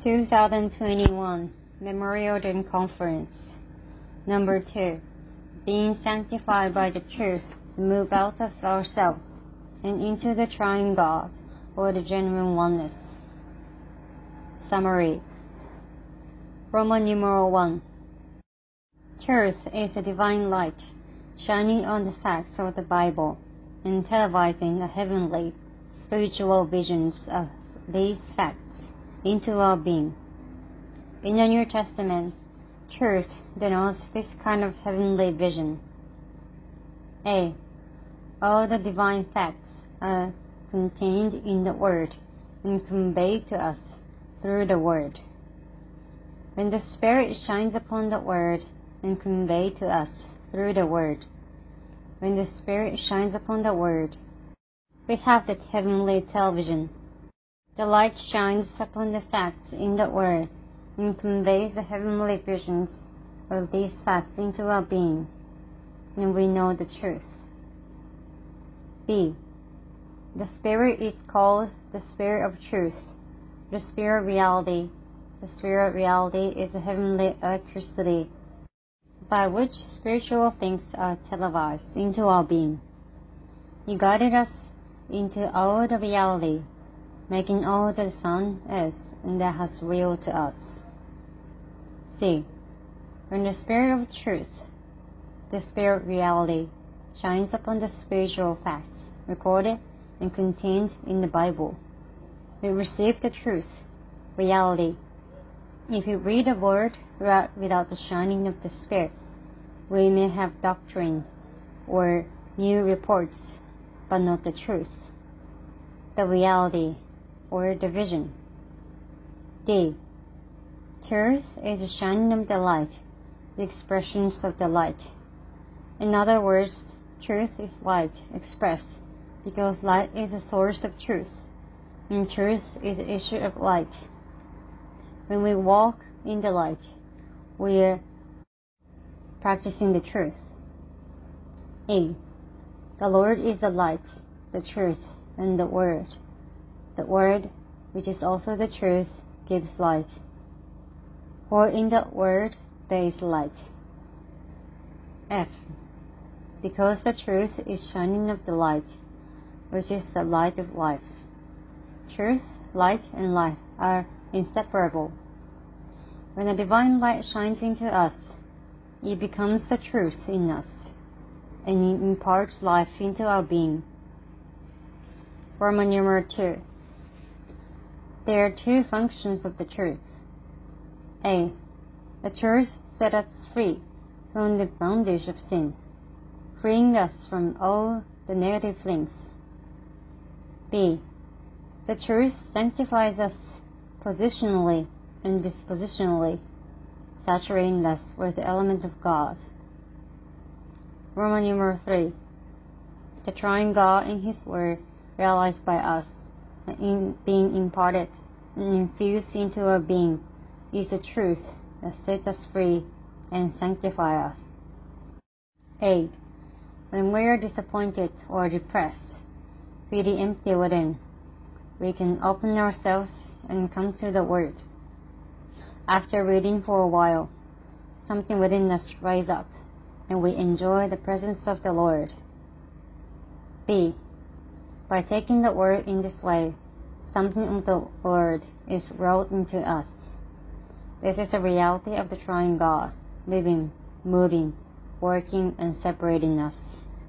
2021 Memorial Day Conference. Number 2. Being sanctified by the truth to move out of ourselves and into the triune God or the genuine oneness. Summary. Roman numeral 1. Truth is the divine light shining on the facts of the Bible and televising the heavenly, spiritual visions of these facts into our being. In the New Testament, truth denotes this kind of heavenly vision. A. All the divine facts are contained in the Word and conveyed to us through the Word. When the Spirit shines upon the Word and conveyed to us through the Word, when the Spirit shines upon the Word, we have that heavenly television. The light shines upon the facts in the Word and conveys the heavenly visions of these facts into our being, and we know the truth. B. The Spirit is called the Spirit of Truth, the Spirit of Reality. The Spirit of Reality is the heavenly electricity by which spiritual things are televised into our being. He guided us into all the reality, making all that the Son is and that has real to us. C. When the Spirit of Truth, the Spirit of Reality, shines upon the spiritual facts recorded and contained in the Bible, we receive the truth, reality. If we read a word without the shining of the Spirit, we may have doctrine or new reports, but not the truth, the reality, or the vision. D. Truth is the shining of the light, the expressions of the light. In other words, truth is light expressed because light is the source of truth, and truth is the issue of light. When we walk in the light, we are practicing the truth. A. The Lord is the light, the truth, and the Word. The Word, which is also the truth, gives light. For in the Word there is light. F. Because the truth is shining of the light, which is the light of life. Truth, light, and life are inseparable. When the divine light shines into us, it becomes the truth in us, and it imparts life into our being. Roman numeral 2. There are two functions of the truth. A. The truth set us free from the bondage of sin, freeing us from all the negative things. B. The truth sanctifies us positionally and dispositionally, saturating us with the element of God. Roman numeral 3. The triune God in His Word realized by us and being imparted and infused into our being is the truth that sets us free and sanctifies us. A. When we are disappointed or depressed, feeling empty within, we can open ourselves and come to the Word. After reading for a while, something within us rises up, and we enjoy the presence of the Lord. B. By taking the Word in this way, something of the Lord is wrought into us. This is the reality of the triune God, living, moving, working, and separating us.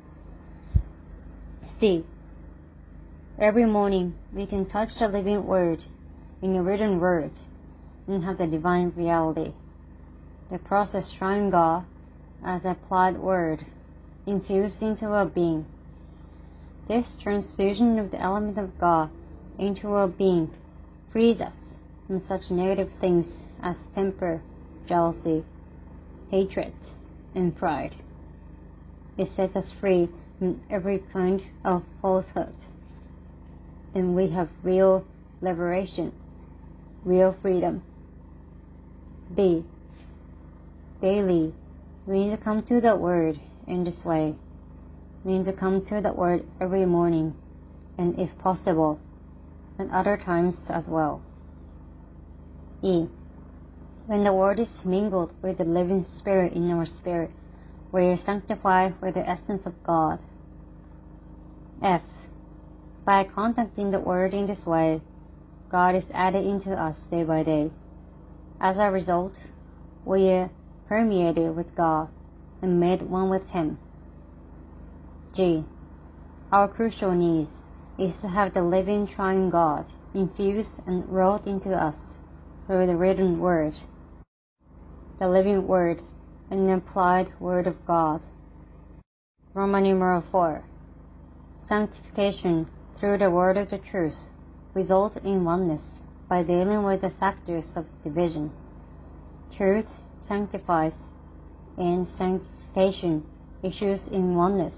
C. Every morning, we can touch the living Word in a written word and have the divine reality. The process triune God, as applied Word, infused into our being. This transfusion of the element of God into our being frees us from such negative things as temper, jealousy, hatred, and pride. It sets us free from every kind of falsehood, and we have real liberation, real freedom. B. Daily, we need to come to the Word in this way. We need to come to the Word every morning, and if possible, and other times as well. E. When the Word is mingled with the living Spirit in our spirit, we are sanctified with the essence of God. F. By contacting the Word in this way, God is added into us day by day. As a result, we are permeated with God and made one with Him. G. Our crucial need is to have the living triune God infused and wrought into us through the written Word, the living Word, and the applied Word of God. Roman numeral 4. Sanctification through the word of the truth results in oneness by dealing with the factors of division. Truth sanctifies, and sanctification issues in oneness.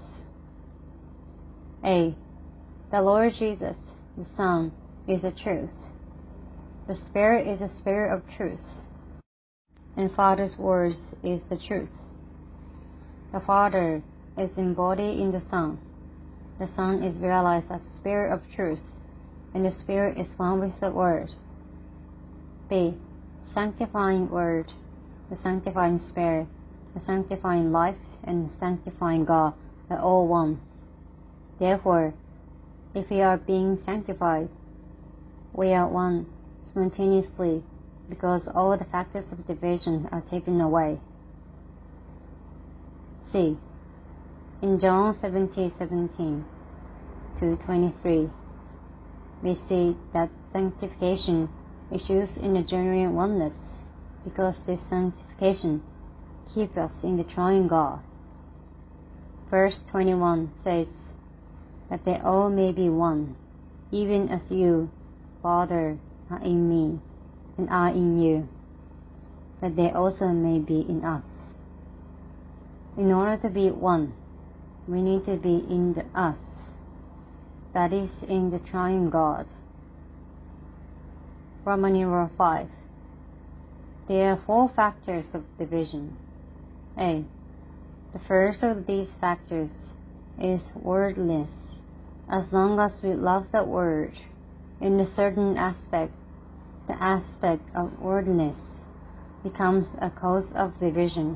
A. The Lord Jesus, the Son, is the truth. The Spirit is the Spirit of truth, and Father's words is the truth. The Father is embodied in the Son. The Son is realized as Spirit of truth, and the Spirit is one with the Word. B. Sanctifying Word, the sanctifying Spirit, the sanctifying life, and the sanctifying God are all one. Therefore, if we are being sanctified, we are one spontaneously because all the factors of division are taken away. C. In John 17:17-23, we see that sanctification issues in a genuine oneness because this sanctification keeps us in the triune God. Verse 21 says that they all may be one, even as you, Father, are in me, and I in you, that they also may be in us. In order to be one, we need to be in the us, that is, in the triune God. Roman numeral 5. There are 4 factors of division. A. The first of these factors is wordless. As long as we love the word, in a certain aspect, the aspect of wordless becomes a cause of division.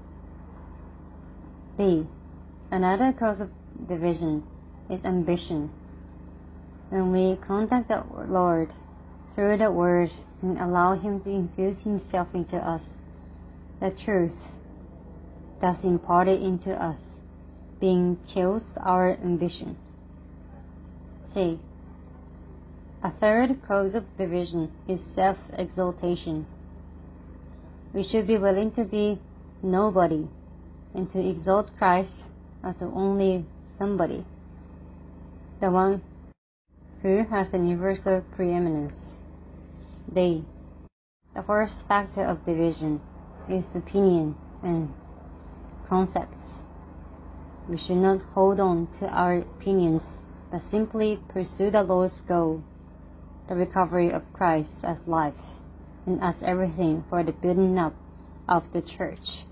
B. Another cause of division is ambition. When we contact the Lord through the Word and allow Him to infuse Himself into us, the truth thus imparted into us being kills our ambitions. C. A third cause of division is self-exaltation. We should be willing to be nobody and to exalt Christ as the only somebody, the one who has the universal preeminence. D. The first factor of division is opinion and concepts. We should not hold on to our opinions, but simply pursue the Lord's goal, the recovery of Christ as life and as everything for the building up of the church.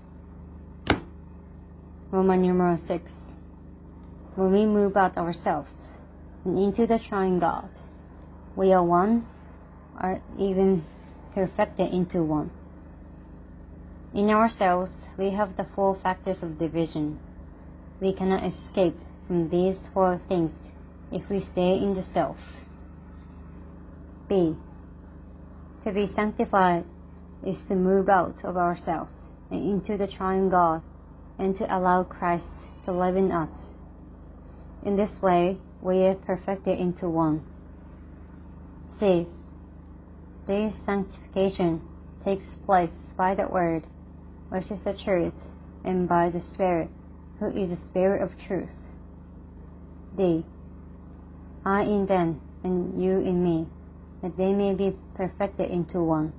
Roman numeral 6. When we move out ourselves and into the triune God, we are one, or even perfected into one. In ourselves, we have the 4 factors of division. We cannot escape from these 4 things if we stay in the self. B. To be sanctified is to move out of ourselves and into the triune God and to allow Christ to live in us. In this way, we are perfected into one. C. This sanctification takes place by the Word, which is the truth, and by the Spirit, who is the Spirit of truth. D. I in them, and you in me, that they may be perfected into one.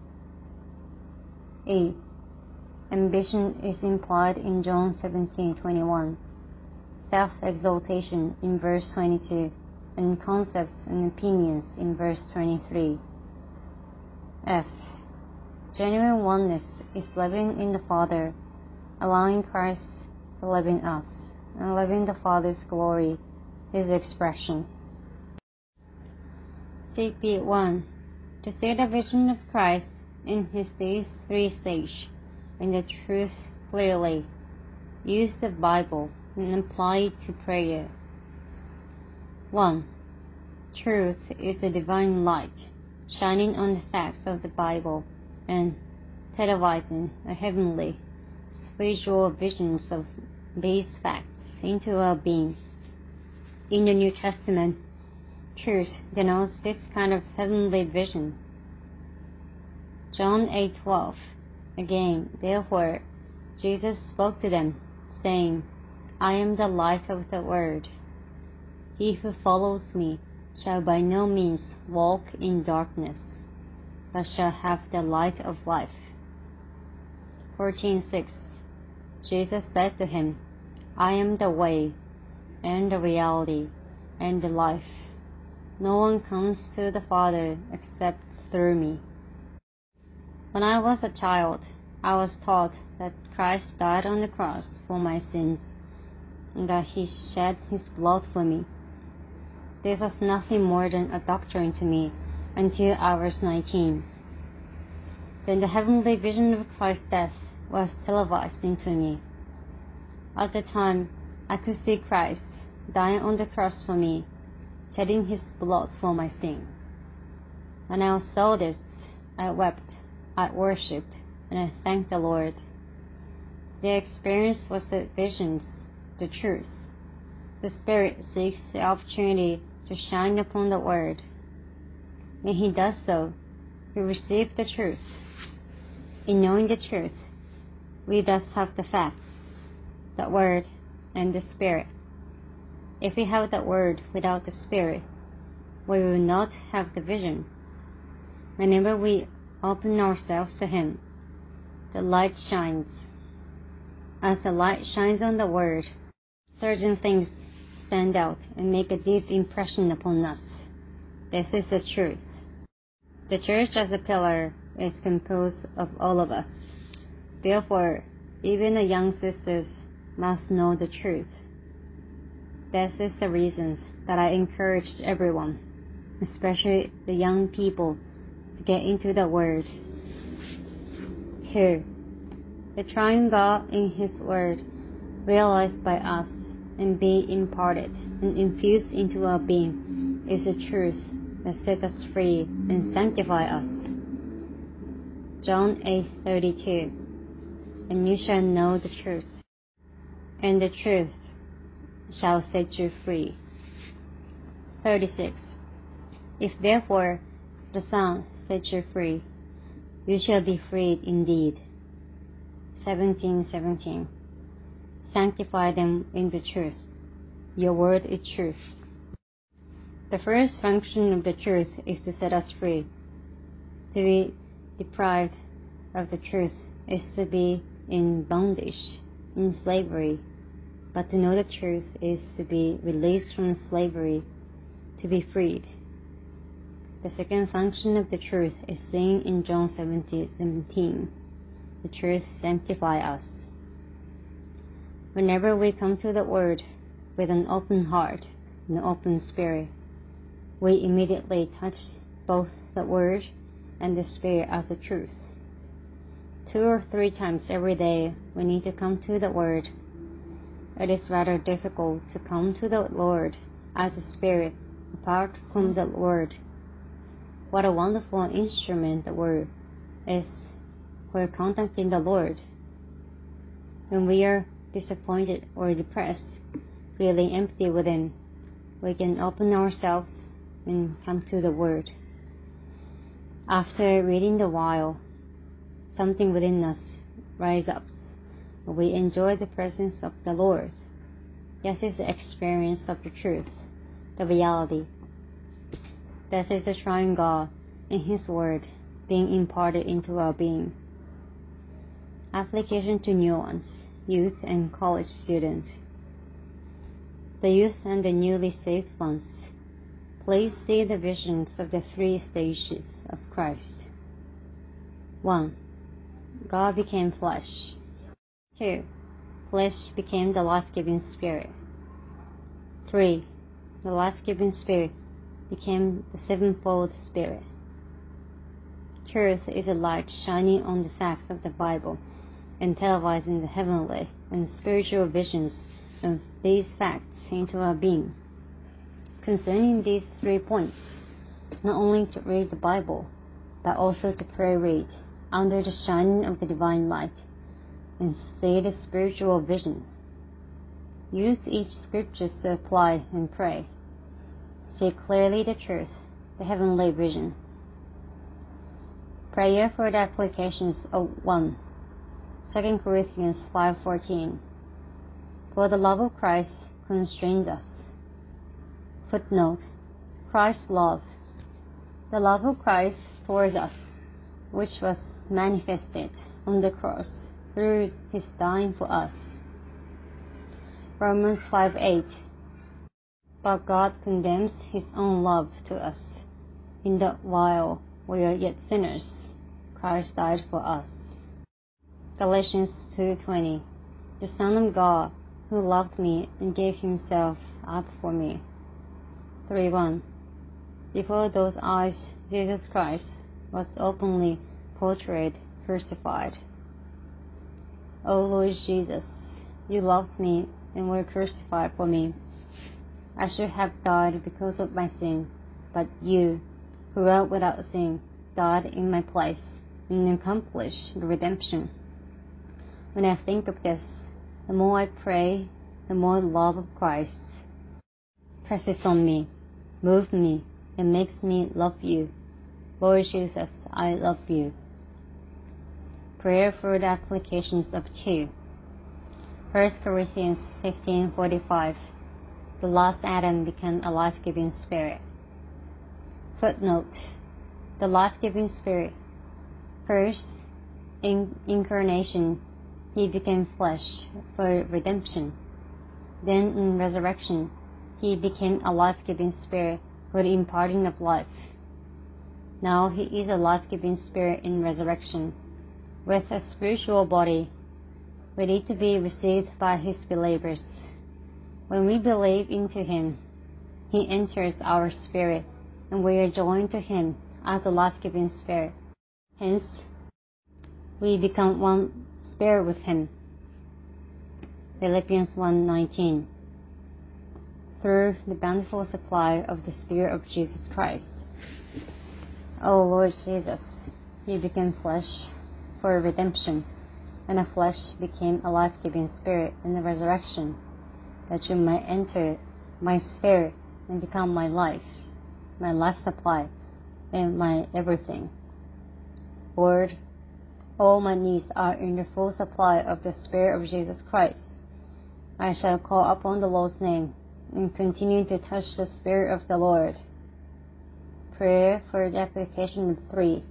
E. Ambition is implied in John 17:21, self-exaltation in verse 22, and concepts and opinions in verse 23. F. Genuine oneness is living in the Father, allowing Christ to live in us, and living the Father's glory, His expression. CP1. To see the vision of Christ in these three stages in the truth clearly. Use the Bible and apply it to prayer. 1. Truth is the divine light, shining on the facts of the Bible and televising a heavenly, spiritual visions of these facts into our being. In the New Testament, truth denotes this kind of heavenly vision. John 8:12. Again, therefore, Jesus spoke to them, saying, I am the light of the world. He who follows me shall by no means walk in darkness, but shall have the light of life. 14:6. Jesus said to him, I am the way, and the reality, and the life. No one comes to the Father except through me. When I was a child, I was taught that Christ died on the cross for my sins, and that he shed his blood for me. This was nothing more than a doctrine to me until I was 19. Then the heavenly vision of Christ's death was televised into me. At the time, I could see Christ dying on the cross for me, shedding his blood for my sin. When I saw this, I wept, I worshipped, and I thanked the Lord. The experience was the visions, the truth. The Spirit seeks the opportunity to shine upon the Word. When he does so, we receive the truth. In knowing the truth, we thus have the facts, the Word, and the Spirit. If we have the Word without the Spirit, we will not have the vision. Whenever we open ourselves to him, the light shines. As the light shines on the Word, certain things stand out and make a deep impression upon us. This is the truth. The church as a pillar is composed of all of us. Therefore, even the young sisters must know the truth. This is the reason that I encouraged everyone, especially the young people, to get into the Word. 2. The triune God in his Word, realized by us and be imparted and infused into our being, is the truth that sets us free and sanctify us. John 8:32. And you shall know the truth, and the truth shall set you free. 36. If therefore the Son sets you free, you shall be freed indeed. 17:17. Sanctify them in the truth. Your word is truth. The first function of the truth is to set us free. To be deprived of the truth is to be in bondage, in slavery. But to know the truth is to be released from slavery, to be freed. The second function of the truth is seen in John 17:17. The truth sanctifies us. Whenever we come to the Word with an open heart and an open spirit, we immediately touch both the Word and the Spirit as the truth. 2 or 3 times every day we need to come to the Word. It is rather difficult to come to the Lord as a Spirit apart from the Word. What a wonderful instrument the Word is for contacting the Lord. When we are disappointed or depressed, feeling empty within, we can open ourselves and come to the Word. After reading a while, something within us rises up. We enjoy the presence of the Lord. This is the experience of the truth, the reality. This is the triune God in his Word being imparted into our being. Application to new ones, youth and college students. The youth and the newly saved ones, please see the visions of the 3 stages of Christ. 1. God became flesh. 2. Flesh became the life-giving Spirit. 3. The life-giving Spirit became the sevenfold Spirit. truth is a light shining on the facts of the Bible and televising the heavenly and spiritual visions of these facts into our being. Concerning these 3 points, not only to read the Bible, but also to pray read under the shining of the divine light and see the spiritual vision. Use each scripture to apply and pray. See clearly the truth, the heavenly vision. Prayer for the applications of 1. 2 Corinthians 5:14. For the love of Christ constrains us. Footnote: Christ's love. The love of Christ towards us, which was manifested on the cross through his dying for us. Romans 5:8. But God condemns his own love to us, in that while we are yet sinners, Christ died for us. Galatians 2:20. The Son of God, who loved me and gave himself up for me. 3:1. Before those eyes, Jesus Christ was openly portrayed crucified. O Lord Jesus, you loved me and were crucified for me. I should have died because of my sin, but you, who are without sin, died in my place and accomplished the redemption. When I think of this, the more I pray, the more the love of Christ presses on me, moves me, and makes me love you. Lord Jesus, I love you. Prayer for the applications of 2. 1 Corinthians 15:45. The last Adam became a life-giving spirit. Footnote: The life-giving spirit. First, in incarnation, he became flesh for redemption. Then in resurrection, he became a life-giving spirit for the imparting of life. Now he is a life-giving spirit in resurrection, with a spiritual body, ready to be received by his believers. When we believe into him, he enters our spirit, and we are joined to him as a life-giving spirit. Hence, we become one spirit with him. Philippians 1:19. Through the bountiful supply of the Spirit of Jesus Christ. O Lord Jesus, you became flesh for redemption, and the flesh became a life-giving spirit in the resurrection, that you might enter my spirit and become my life supply, and my everything. Lord, all my needs are in the full supply of the Spirit of Jesus Christ. I shall call upon the Lord's name and continue to touch the Spirit of the Lord. Prayer for the application of 3.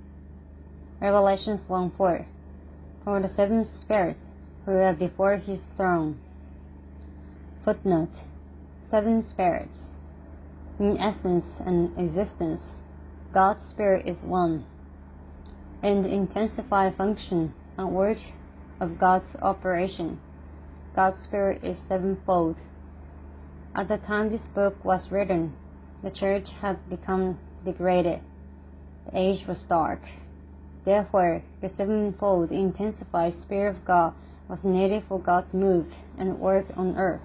Revelations 1:4. For the 7 spirits who are before his throne. Footnote: 7 spirits. In essence and existence, God's Spirit is one. In the intensified function and work of God's operation, God's Spirit is sevenfold. At the time this book was written, the church had become degraded. The age was dark. Therefore, the sevenfold intensified Spirit of God was needed for God's move and work on earth.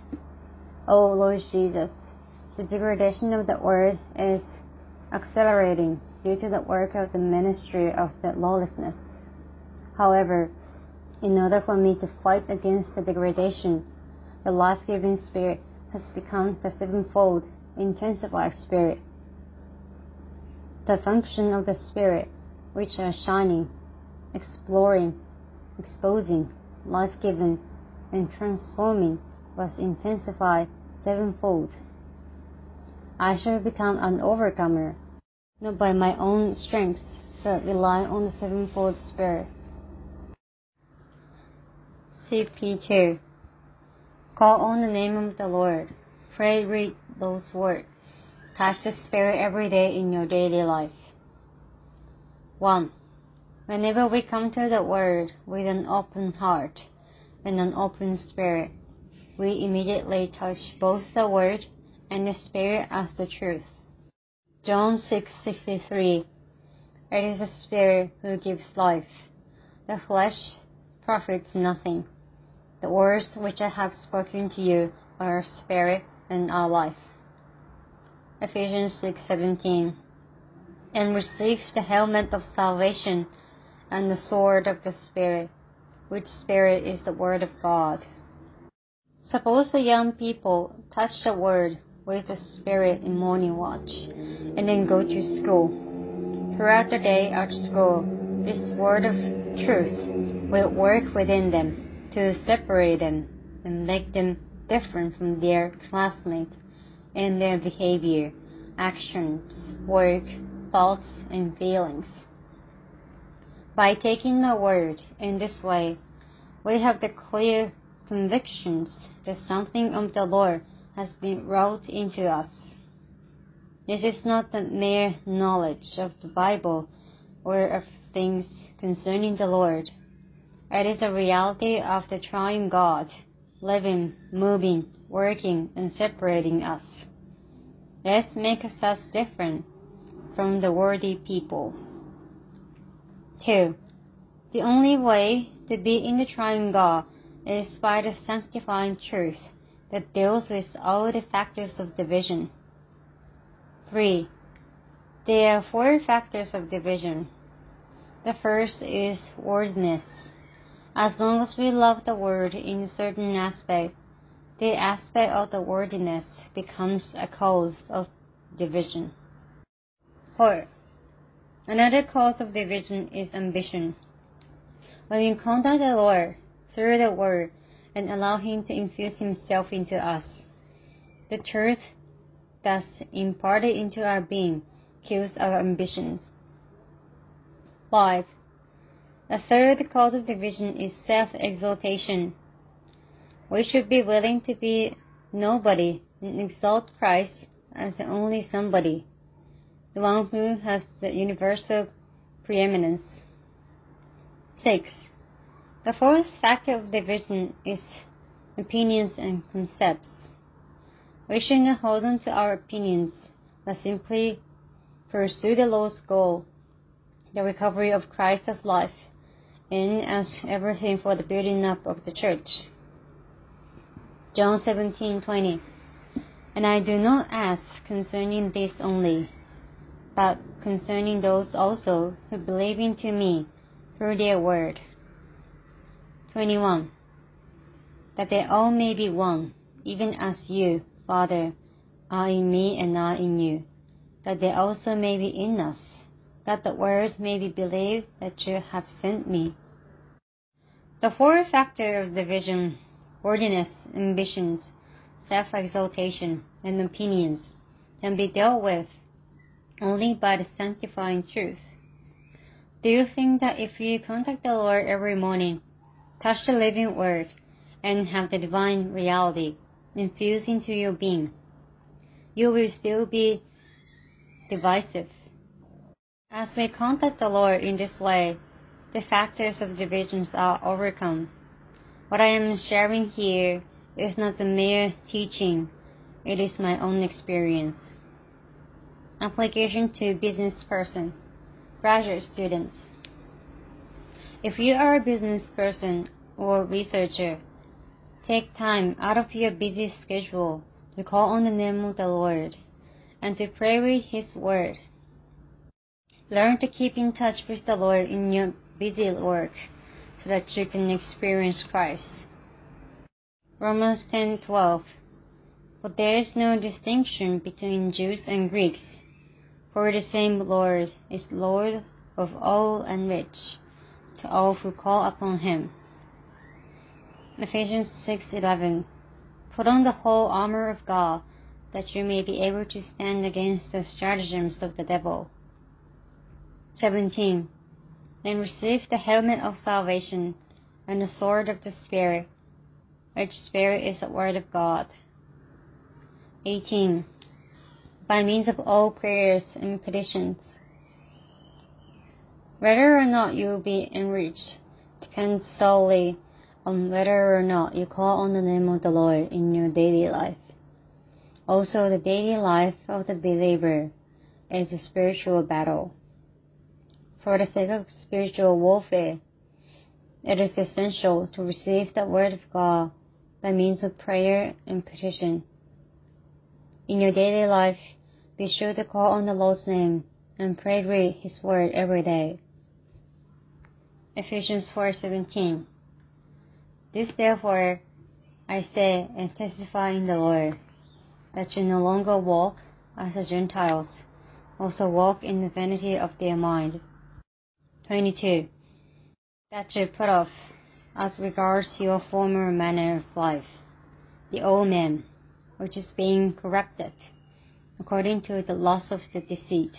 O Lord Jesus, the degradation of the world is accelerating due to the work of the ministry of the lawlessness. However, in order for me to fight against the degradation, the life-giving Spirit has become the sevenfold intensified Spirit. The function of the Spirit, which are shining, exploring, exposing, life-giving, and transforming, was intensified sevenfold. I shall become an overcomer, not by my own strength, but rely on the sevenfold Spirit. CP2. Call on the name of the Lord. Pray, read those words. Touch the Spirit every day in your daily life. 1. Whenever we come to the Word with an open heart and an open spirit, we immediately touch both the Word and the Spirit as the truth. John 6:63. It is the Spirit who gives life. The flesh profits nothing. The words which I have spoken to you are spirit and are life. Ephesians 6:17. And receive the helmet of salvation and the sword of the Spirit, which Spirit is the Word of God. Suppose the young people touch the Word with the Spirit in morning watch, and then go to school. Throughout the day at school, this word of truth will work within them to separate them and make them different from their classmates in their behavior, actions, work, thoughts, and feelings. By taking the word in this way, we have the clear convictions that something of the Lord has been wrought into us. This is not the mere knowledge of the Bible or of things concerning the Lord. It is the reality of the triune God, living, moving, working, and separating us. This makes us different from the worldly people. 2. The only way to be in the triune God is by the sanctifying truth that deals with all the factors of division. 3. There are 4 factors of division. The first is wordness. As long as we love the word in a certain aspect, the aspect of the wordiness becomes a cause of division. 4. Another cause of division is ambition. When we contact the Lord through the word and allow Him to infuse Himself into us, the truth thus imparted into our being kills our ambitions. 5. The third cause of division is self-exaltation. We should be willing to be nobody and exalt Christ as the only somebody, the one who has the universal preeminence. 6. The fourth factor of division is opinions and concepts. We should not hold on to our opinions, but simply pursue the Lord's goal, the recovery of Christ as life, and as everything for the building up of the church. John 17:20. And I do not ask concerning this only, but concerning those also who believe into me through their word. 21. That they all may be one, even as you, Father, are in me and I in you, that they also may be in us, that the word may be believed that you have sent me. The fourth factor of division, worldliness, ambitions, self-exaltation, and opinions, can be dealt with only by the sanctifying truth. Do you think that if you contact the Lord every morning, touch the living word, and have the divine reality infused into your being, you will still be divisive? As we contact the Lord in this way, the factors of divisions are overcome. What I am sharing here is not the mere teaching, it is my own experience. Application to business person, graduate students. If you are a business person or researcher, take time out of your busy schedule to call on the name of the Lord and to pray with His word. Learn to keep in touch with the Lord in your busy work so that you can experience Christ. Romans 10:12. For there is no distinction between Jews and Greeks, for the same Lord is Lord of all and rich to all who call upon Him. Ephesians 6:11. Put on the whole armor of God, that you may be able to stand against the stratagems of the devil. 17. Then receive the helmet of salvation and the sword of the Spirit, which Spirit is the Word of God. 18. By means of all prayers and petitions. Whether or not you will be enriched depends solely on whether or not you call on the name of the Lord in your daily life. Also, the daily life of the believer is a spiritual battle. for the sake of spiritual warfare, it is essential to receive the Word of God by means of prayer and petition. In your daily life, be sure to call on the Lord's name and pray read His Word every day. Ephesians 4:17. This therefore I say and testify in the Lord, that you no longer walk as the Gentiles also walk in the vanity of their mind. 22. That you put off, as regards your former manner of life, the old man, which is being corrected, according to the lust of the deceit.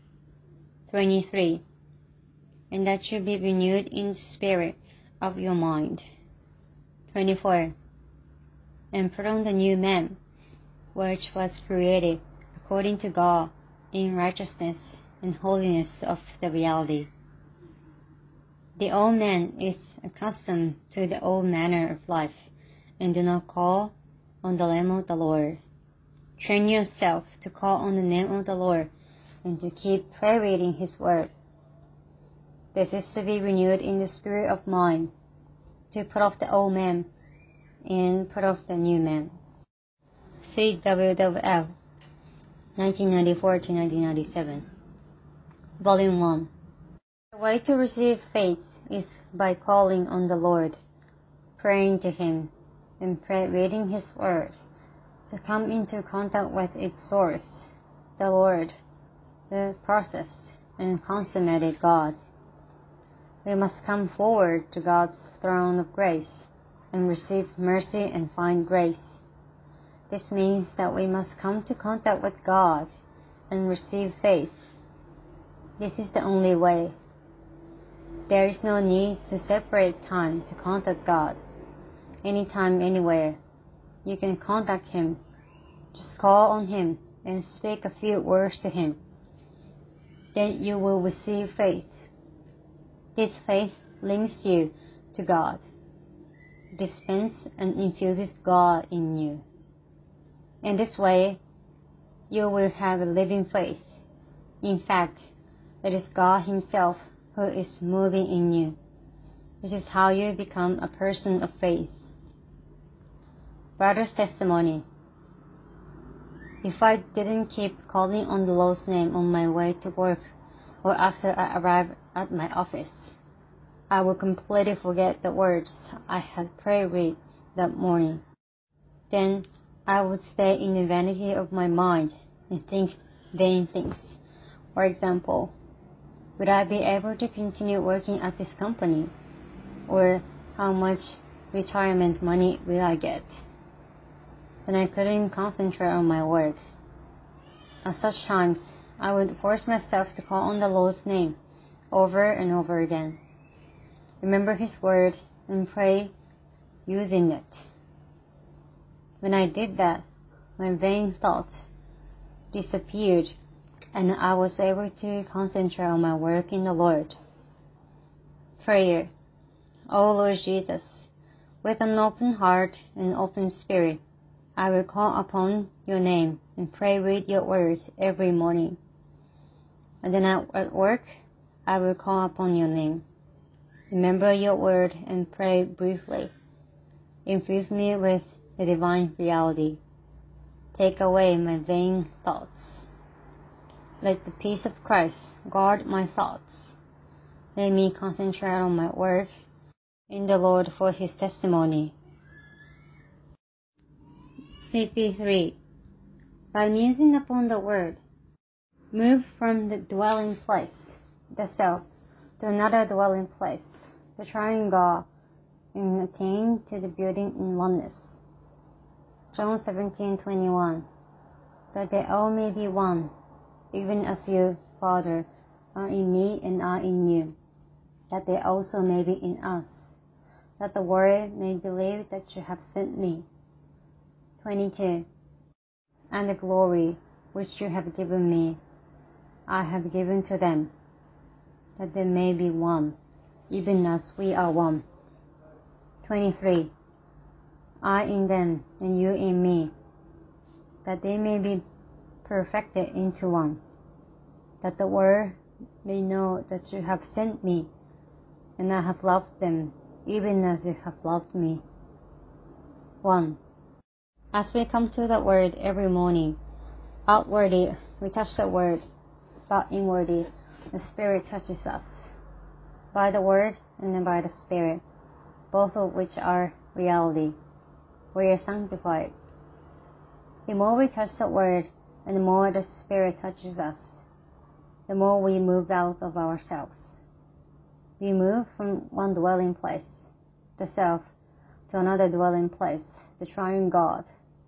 23. And that you be renewed in the spirit of your mind. 24. And put on the new man, which was created according to God in righteousness and holiness of the reality. The old man is accustomed to the old manner of life, and do not call on the name of the Lord. Train yourself to call on the name of the Lord and to keep prayer reading His Word. This is to be renewed in the spirit of mind, to put off the old man and put off the new man. See WWF 1994 to 1997. Volume 1. The way to receive faith is by calling on the Lord, praying to Him, and reading His Word, to come into contact with its source, the Lord, the process, and consummated God. We must come forward to God's throne of grace and receive mercy and find grace. This means that we must come to contact with God and receive faith. This is the only way. There is no need to separate time to contact God. Anytime, anywhere, you can contact Him. Just call on Him and speak a few words to Him. Then you will receive faith. This faith links you to God, dispenses and infuses God in you. In this way, you will have a living faith. In fact, it is God Himself who is moving in you. This is how you become a person of faith. Brother's testimony. If I didn't keep calling on the Lord's name on my way to work or after I arrived at my office, I would completely forget the words I had prayed read that morning. Then I would stay in the vanity of my mind and think vain things. For example, would I be able to continue working at this company? Or how much retirement money will I get? Then I couldn't concentrate on my work. At such times, I would force myself to call on the Lord's name over and over again. Remember His Word and pray using it. When I did that, my vain thoughts disappeared and I was able to concentrate on my work in the Lord. Prayer. O Lord Jesus, with an open heart and open spirit, I will call upon your name and pray with your words every morning. And then at work, I will call upon your name. Remember your word and pray briefly. Infuse me with the divine reality. Take away my vain thoughts. Let the peace of Christ guard my thoughts. Let me concentrate on my work in the Lord for His testimony. CP3. By musing upon the Word, move from the dwelling place, the self, to another dwelling place, the triune God, and attain to the building in oneness. John 17:21. That they all may be one, even as you, Father, are in me and I in you, that they also may be in us, that the world may believe that you have sent me. 22. And the glory which you have given me, I have given to them, that they may be one, even as we are one. 23. I in them, and you in me, that they may be perfected into one, that the word may know that you have sent me, and I have loved them, even as you have loved me. 1. As we come to the Word every morning, outwardly we touch the Word, but inwardly the Spirit touches us. By the Word and then by the Spirit, both of which are reality, we are sanctified. The more we touch the Word and the more the Spirit touches us, the more we move out of ourselves. We move from one dwelling place, the self, to another dwelling place, the triune God.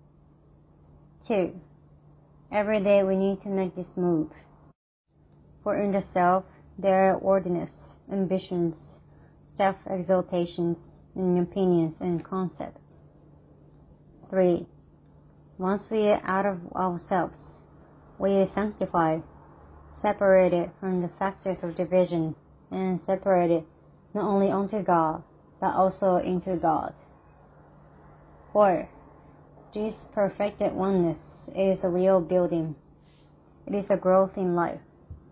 2. Every day we need to make this move. For in the self there are worldliness, ambitions, self-exaltations, and opinions and concepts. 3. Once we are out of ourselves, we are sanctified, separated from the factors of division, and separated not only unto God, but also into God. 4. This perfected oneness is a real building. It is a growth in life.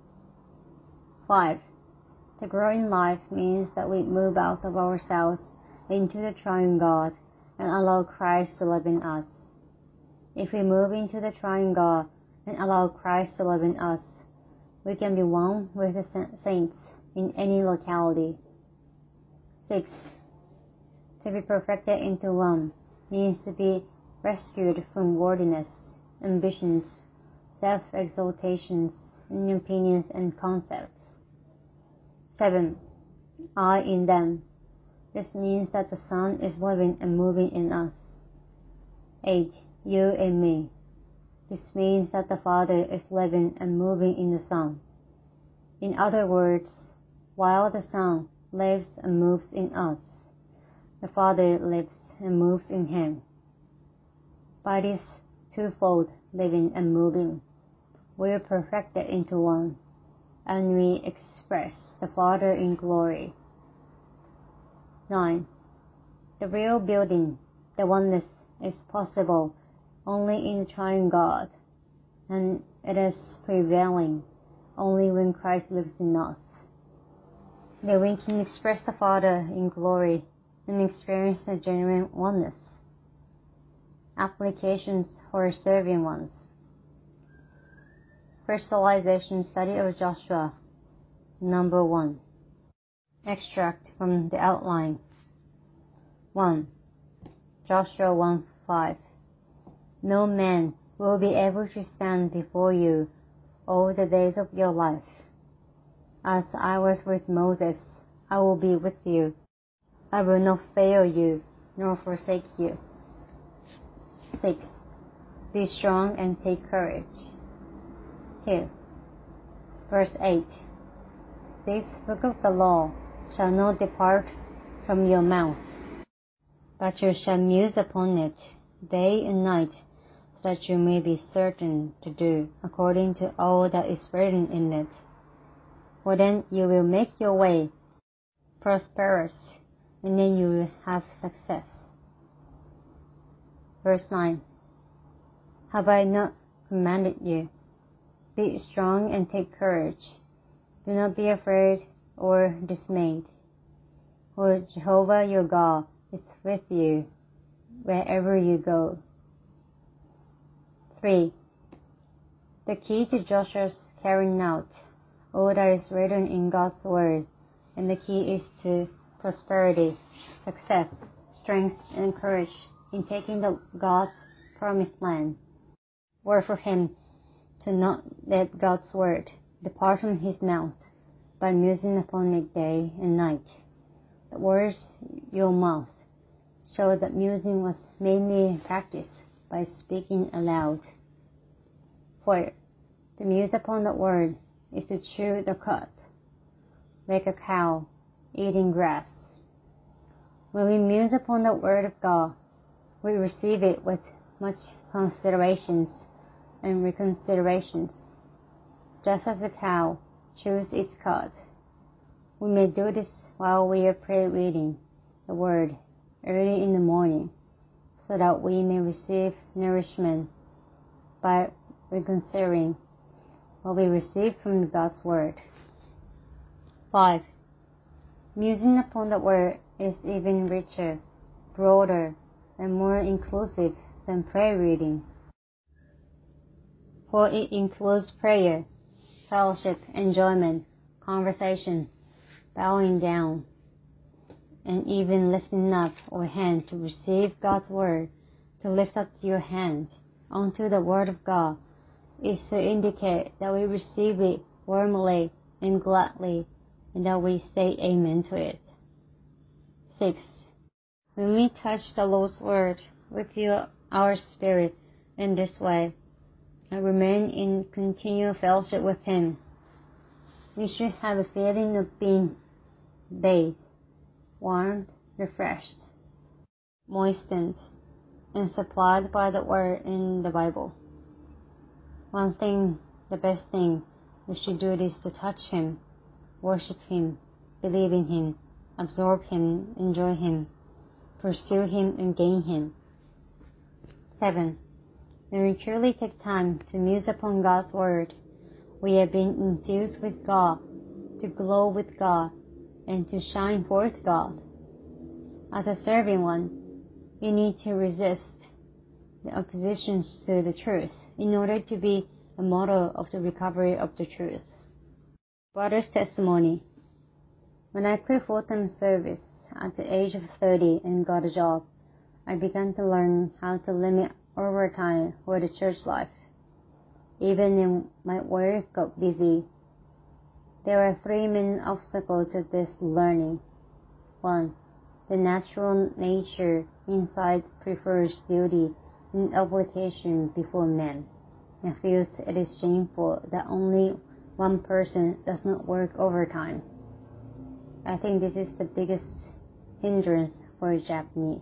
5. To grow in life means that we move out of ourselves into the triune God and allow Christ to live in us. If we move into the triune God and allow Christ to live in us, we can be one with the saints in any locality. 6. To be perfected into one means to be rescued from worldliness, ambitions, self-exaltations, and opinions and concepts. 7. I in them. This means that the Son is living and moving in us. 8. You in me. This means that the Father is living and moving in the Son. In other words, while the Son lives and moves in us, the Father lives and moves in Him. By this twofold living and moving, we are perfected into one, and we express the Father in glory. 9. The real building, the oneness, is possible only in the triune God, and it is prevailing only when Christ lives in us. Then we can express the Father in glory and experience the genuine oneness. Applications for serving ones. Crystallization study of Joshua. Number 1. Extract from the outline. 1. Joshua 1:5. No man will be able to stand before you all the days of your life. As I was with Moses, I will be with you. I will not fail you, nor forsake you. 6. Be strong and take courage. 2. Verse 8. This book of the law shall not depart from your mouth, but you shall muse upon it day and night, so that you may be certain to do according to all that is written in it. For then you will make your way prosperous, and then you will have success. Verse 9. Have I not commanded you? Be strong and take courage. Do not be afraid or dismayed, for Jehovah your God is with you wherever you go. 3. The key to Joshua's carrying out all that is written in God's Word, and the key is to prosperity, success, strength, and courage in taking the God's promised land, were for him to not let God's Word depart from his mouth by musing upon it day and night. The words your mouth show that musing was mainly practiced by speaking aloud. 4. To muse upon the Word is to chew the cud, like a cow eating grass. When we muse upon the Word of God, we receive it with much considerations and reconsiderations, just as the cow chews its cud. We may do this while we are reading the Word early in the morning, so that we may receive nourishment by reconsidering what we receive from God's Word. 5. Musing upon the word is even richer, broader, and more inclusive than prayer reading, for it includes prayer, fellowship, enjoyment, conversation, bowing down, and even lifting up our hand to receive God's word. To lift up your hand onto the word of God is to indicate that we receive it warmly and gladly, and that we say amen to it. 6. When we touch the Lord's word with our spirit in this way, and remain in continual fellowship with Him, we should have a feeling of being bathed, warmed, refreshed, moistened, and supplied by the word in the Bible. The best thing we should do is to touch Him, worship Him, believe in Him, absorb Him, enjoy Him, pursue Him, and gain Him. 7. When we truly take time to muse upon God's word, we have been infused with God, to glow with God, and to shine forth God. As a serving one, you need to resist the oppositions to the truth in order to be a model of the recovery of the truth. Brother's testimony. When I quit full-time service at the age of 30 and got a job, I began to learn how to limit overtime for the church life. Even when my work got busy, there are 3 main obstacles to this learning. 1. The natural nature inside prefers duty and obligation before men, and feels it is shameful that only one person does not work overtime. I think this is the biggest hindrance for Japanese.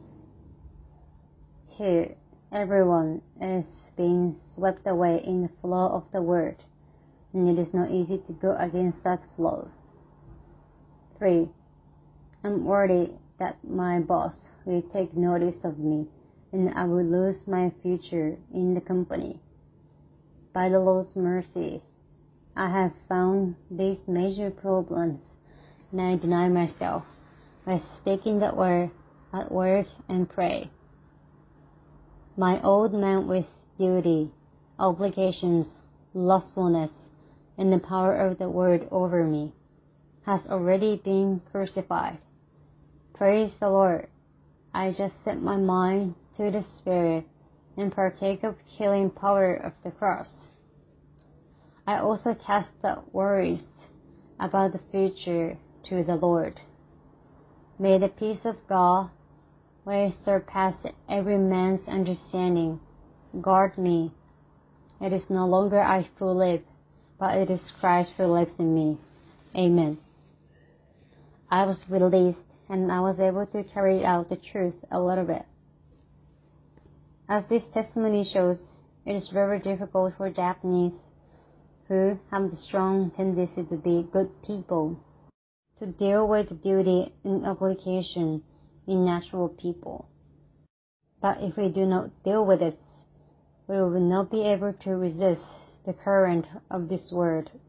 2. Everyone is being swept away in the flow of the word, and it is not easy to go against that flow. 3. I'm worried that my boss will take notice of me and I will lose my future in the company. By the Lord's mercy, I have found these major problems, and I deny myself by speaking the word at work and pray. My old man with duty, obligations, lustfulness, and the power of the word over me has already been crucified. Praise the Lord. I just set my mind to the Spirit and partake of the healing power of the cross. I also cast the worries about the future to the Lord. May the peace of God, which surpasses every man's understanding, guard me. It is no longer I who live, but it is Christ who lives in me. Amen. I was released, and I was able to carry out the truth a little bit. As this testimony shows, it is very difficult for Japanese who have the strong tendency to be good people to deal with duty and obligation in natural people. But if we do not deal with it, we will not be able to resist the current of this word